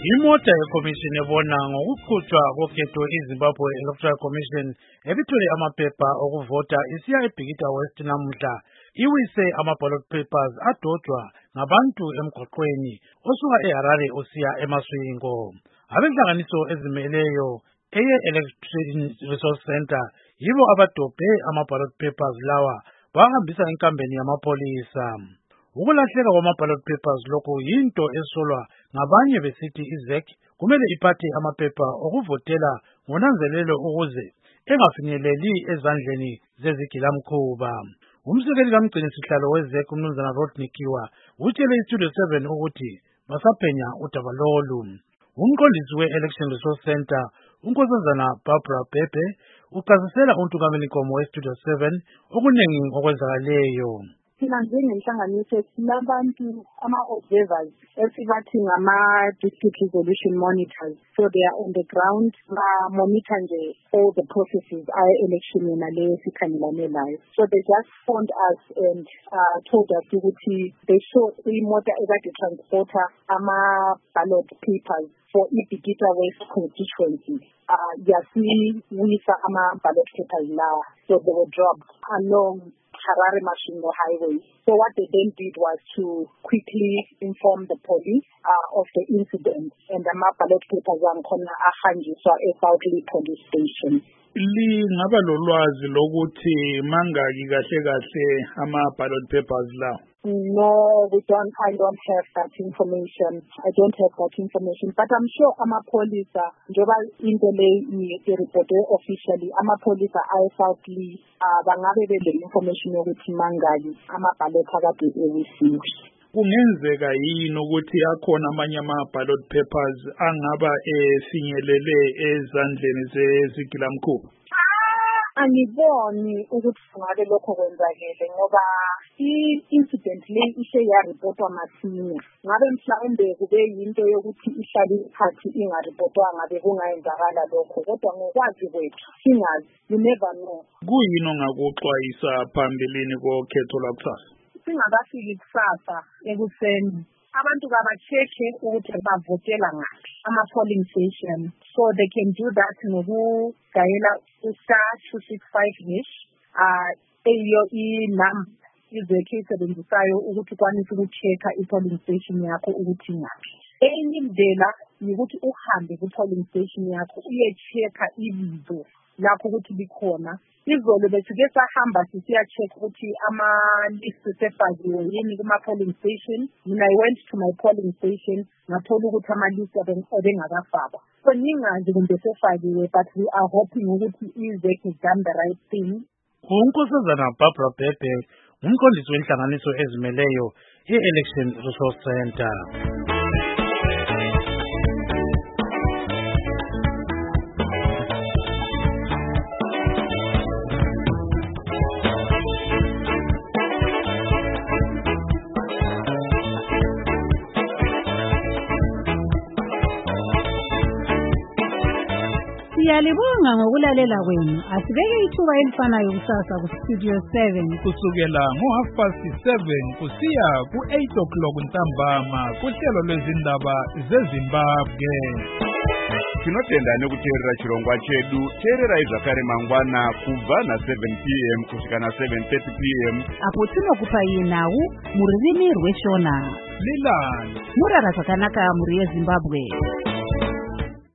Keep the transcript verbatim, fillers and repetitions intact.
Imota yeCommission ebona ngokuqhutshwa kokhetho iZimbabwe Electoral Commission ebithole amaphepha okuvota isiya eBhikita West namuhla iwise ama-ballot papers adodwa ngabantu emgwaqweni osuka eHarare usiya eMasvingo. Abenhlanganiso ezimeleyo eye-Election Resource Center yibo abadobhe ama-ballot papers lawa bahambisa enkambeni yamapolisa. Ukulahleka kwama-ballot papers lokho yinto esolwa ngabanye besithi I Z E C kumele iphathe amaphepha okuvotela ngonanzelelo ukuze engafinyeleli ezandleni zezigilamkhuba. Umsekeli kamgcinisihlalo we-Z E C uMnumzana Rodney Kiwa utshele iStudio seven ukuthi basaphenya udaba lolu. Umqondisi we-Election Resource Center uNkosazana Barbara Bhebhe uchasisela uNtukamelinkomo we-Studio seven okunengi okwenzakaleyo. Thina njengenhlanganiso sinabantu ama-observers esibathi ngama-district resolution monitors, so they are on the ground ba-monitor nje all the processes aya-election yona leyo sikhangelane layo. So they just phoned us and uh, told us ukuthi they saw imota ekade transporter ama-ballot papers for iBhikita West constituency. Uh, yasiwisa ama-ballot papers lawa, so they were dropped along Harare Masvingo Highway. So what they then did was to quickly inform the police uh, of the incident, and the ballot papers angikhona ahanjiswa eSouthly police station. Lingaba lolwazi lokuthi mangaki kahle kahle ama-ballot papers lawo? No, we don't. I don't have that information. I don't have that information. But I'm sure amapolisa, njoba into le i-reporte officially, amapolisa aye-Southly uh, bangabe bele information yokuthi mangaki ama-ballot akade ewisiwe. Kungenzeka yini ukuthi akhona amanye ama-ballot papers angaba efinyelele ezandleni zezigilamkhuba? Angiboni ukuthi ngabe lokho kwenzakele ngoba i-incident le ishe yaripotwa masinya. Ngabe mhlawumbe kube yinto yokuthi ihlale ikhathi ingaripotwa ngabe kungayenzakala lokho, kodwa ngokwazi kwethu singazi, you never know. Kuyini ongakuxwayisa phambilini kokhetho lwakusasa? Singakafiki kusasa ekuseni abantu kabacheke ukuthi bavotela ngaphi ama-polling station, so they can do that ngokugayela u-star two six five hash uh eyo i-number izwekhe isebenzisayo ukuthi ukwanise ukuchecka i-polling station yakho ukuthi ngaphi. Enye indlela yikuthi uhambe ku-polling station yakho uyechecka ibizo lakho ukuthi likhona. Izolo besike sahamba sisiya-check ukuthi ama-list sefakiwe yini kuma-polling station. Mina I went to my polling station ngathola ukuthi ama-list ebengakafakwa. So ningazi kumbe sefakiwe, but we are hoping ukuthi I-Z E C has done the right thing. uNkosazana Barbara Bhebhe umqondisi wenhlanganiso ezimeleyo i-Election Resource Center. Siyalibonga ngokulalela kwenu. Asibeke ithuba elifanayo kusasa ku-Studio seven kusukela ngo-half past seven kusiya ku-eight o'clock ntambama kuhlelo lwezindaba zeZimbabwe. Tinotenda nekuteerera chirongwa chedu. Teererai zvakare mangwana kubva na seven p m kusvika na seven thirty p m apo tinokupai nhau mururimi rweshona. Lilani Murara zvakanaka muri yeZimbabwe.